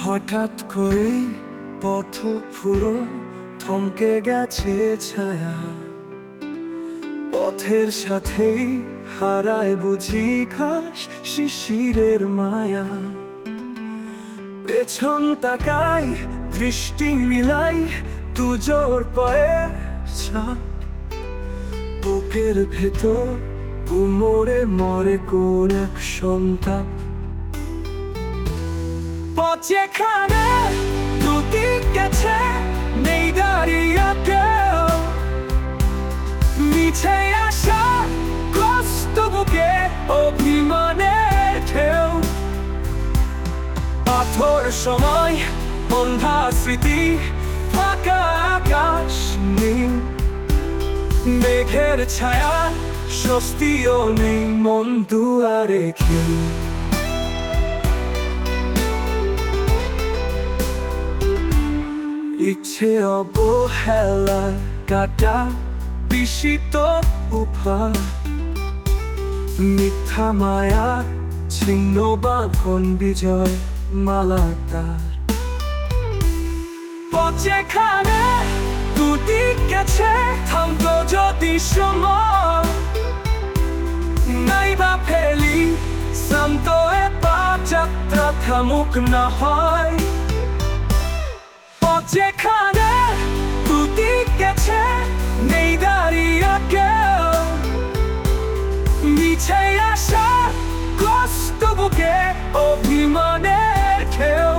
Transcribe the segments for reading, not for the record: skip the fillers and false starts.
হঠাৎ করে পথ পুরো থমকে গেছে ছায়া, পথের সাথেই হারায় বুঝি ঘাস শিশিরের মায়া। পেছন তাকাই দৃষ্টি মিলাই দুজোর পায়ের ছাপ, বুকের ভেতর উমরে মরে কোন এক সন্তাপ। পথ যেখানে দুটি গেছে নেই দাঁড়িয়ে কেউ, মিছে আসা কষ্ট বুকে অভিমানের ঢেউ। পাথর সময় অন্ধা স্মৃতি ফাঁকা আকাশ নেই, মেঘের ছায়া স্বস্তিও নেই মন দুয়ারে কেউ। ইচ্ছে অবহেলা কাটা বিস্মিত উপহার, মিথ্যা মায়া ছিন্ন বাঁধন বিজয় মালা তার। পথ যেখানে দুটি গেছে থামতো যদি সময়, নাই বা ফেলি শান্ত এবার যাত্রা থামুক না হয়। পথ যেখানে দুটি গেছে নেই দাঁড়িয়ে কেউ, মিছে আসা কষ্ট বুকে অভিমানের ঢেউ।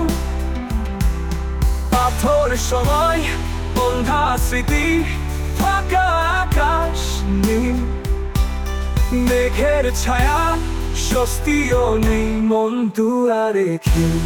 পাথর সময় অন্ধা স্মৃতি ফাঁকা আকাশ নেই, মেঘের ছায়া স্বস্তিও নেই মন দুয়ারে কেউ।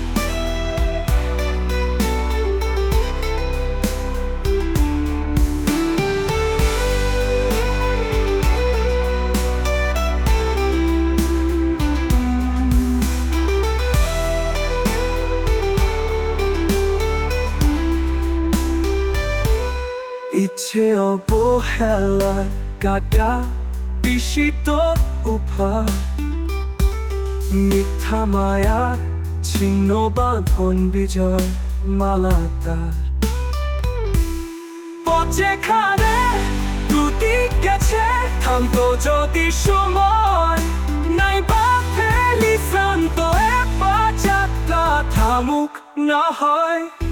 ইচ্ছে অবহেলা কাটা বিস্মিত উপহার, মিথ্যা মায়া ছিন্ন বাঁধন বিজয় মালা তার। পথ যেখানে দুটি গেছে থামতো যদি সময়, নাই বা ফেলি শান্ত এবার যাত্রা থামুক না হয়।